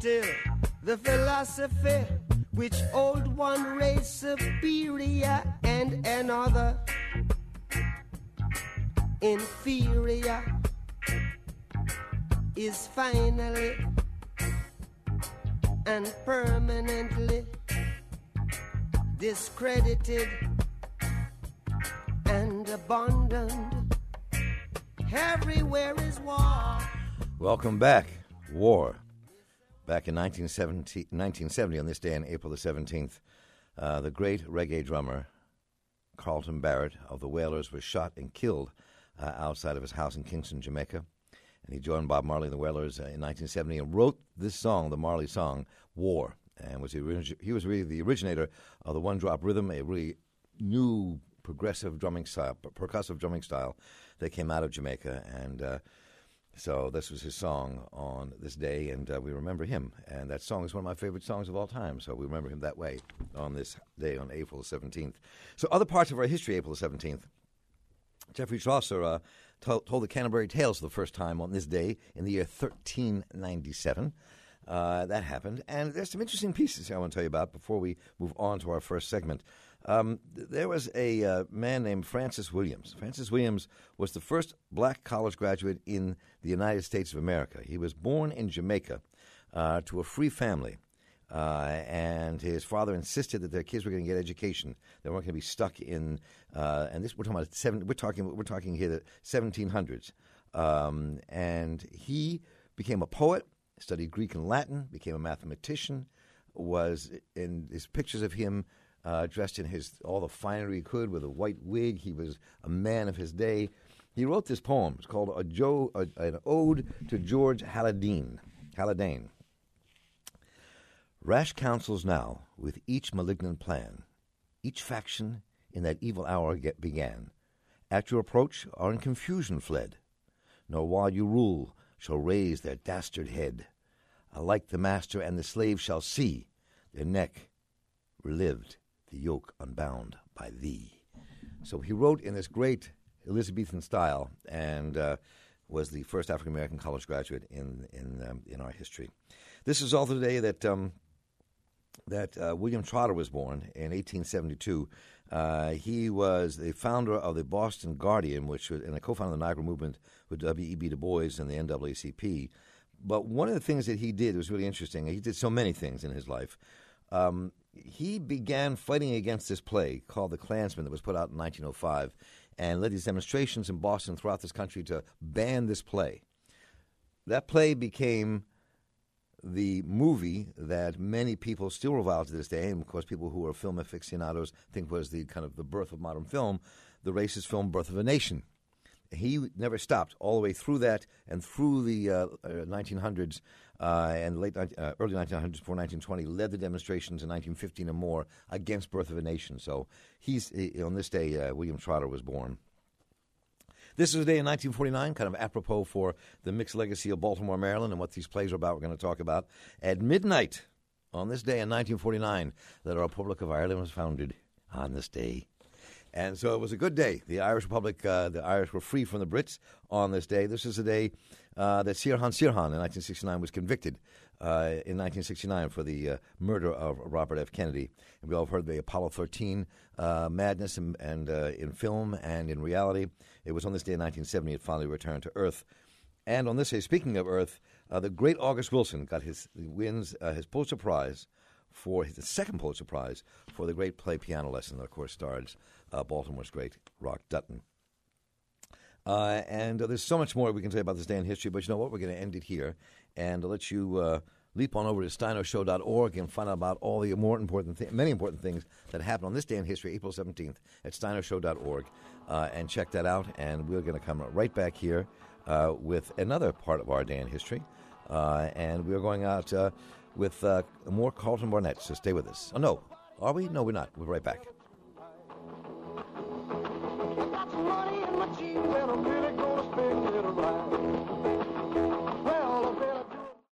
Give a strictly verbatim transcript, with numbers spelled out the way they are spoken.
still the philosophy which old one race superior and another inferior is finally and permanently discredited and abandoned. Everywhere is war. Welcome back. War. Back in nineteen seventy, nineteen seventy, on this day on April the seventeenth, uh, the great reggae drummer Carlton Barrett of the Wailers was shot and killed uh, outside of his house in Kingston, Jamaica. And he joined Bob Marley and the Wailers uh, in nineteen seventy and wrote this song, the Marley song, War. And was the orig- he was really the originator of the one-drop rhythm, a really new progressive drumming style, percussive drumming style that came out of Jamaica. And uh, so this was his song on this day, and uh, we remember him. And that song is one of my favorite songs of all time, so we remember him that way on this day on April seventeenth. So other parts of our history, April seventeenth, Geoffrey Chaucer uh, told, told the Canterbury Tales for the first time on this day in the year thirteen ninety-seven. Uh, that happened. And there's some interesting pieces here I want to tell you about before we move on to our first segment. Um, there was a uh, man named Francis Williams. Francis Williams was the first black college graduate in the United States of America. He was born in Jamaica uh, to a free family, uh, and his father insisted that their kids were going to get education. They weren't going to be stuck in. Uh, and this we're talking about seven. We're talking. We're talking here the seventeen hundreds. Um, and he became a poet, studied Greek and Latin, became a mathematician. Was in his pictures of him. Uh, dressed in his all the finery he could with a white wig. He was a man of his day. He wrote this poem. It's called a Joe, a, an Ode to George Halladine. Halladane. Rash counsels now, with each malignant plan, each faction in that evil hour get began. At your approach are in confusion fled, nor while you rule shall raise their dastard head. Alike the master and the slave shall see their neck relived, the yoke unbound by thee. So he wrote in this great Elizabethan style and uh, was the first African-American college graduate in in um, in our history. This is also the day that um, that uh, William Trotter was born in eighteen seventy-two. Uh, he was the founder of the Boston Guardian, which was, and a co-founder of the Niagara Movement with W E B Du Bois and the N double A C P. But one of the things that he did was really interesting. He did so many things in his life. Um, he began fighting against this play called The Klansman that was put out in nineteen oh five and led these demonstrations in Boston throughout this country to ban this play. That play became the movie that many people still revile to this day, and of course people who are film aficionados think was the kind of the birth of modern film, the racist film Birth of a Nation. He never stopped all the way through that and through the uh, uh, nineteen hundreds uh, and late uh, early nineteen hundreds before nineteen twenty, led the demonstrations in nineteen fifteen and more against Birth of a Nation. So he's he, on this day, uh, William Trotter was born. This is a day in nineteen forty-nine, kind of apropos for the mixed legacy of Baltimore, Maryland, and what these plays are about. We're going to talk about at midnight on this day in nineteen forty-nine that our Republic of Ireland was founded on this day. And so it was a good day. The Irish Republic, uh, the Irish were free from the Brits on this day. This is the day uh, that Sirhan Sirhan in nineteen sixty-nine was convicted uh, in nineteen sixty-nine for the uh, murder of Robert F. Kennedy. And we all have heard the Apollo thirteen uh, madness in, and uh, in film and in reality. It was on this day in nineteen seventy it finally returned to Earth. And on this day, speaking of Earth, uh, the great August Wilson got his wins uh, his Pulitzer Prize for his second Pulitzer Prize for the great play Piano Lesson that, of course, stars uh, Baltimore's great Rock Dutton. Uh, and uh, there's so much more we can say about this day in history, but you know what? We're going to end it here and I'll let you uh, leap on over to steiner show dot org and find out about all the more important, th- many important things that happened on this day in history, April seventeenth, at steiner show dot org, uh, and check that out. And we're going to come right back here uh, with another part of our day in history, uh, and we're going out uh, with uh, more Carlton Barnett. So stay with us. Oh no, are we? No, we're not. We're right back. Money in my jeans and I'm really